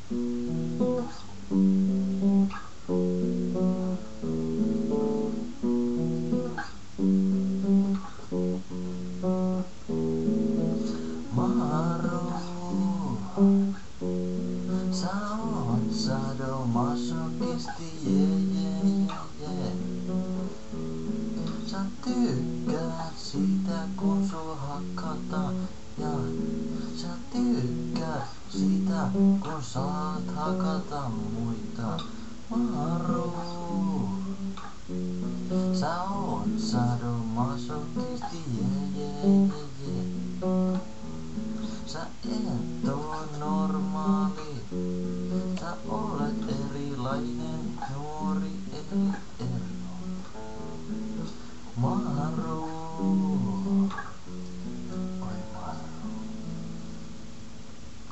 Maru, sä oot sadomasochisti, jee. Sä tykkäät siitä kun sua hakataan ja sä tykkäät siitä kun saat hakata muita. Maru, sä oot sadomasochisti, jee.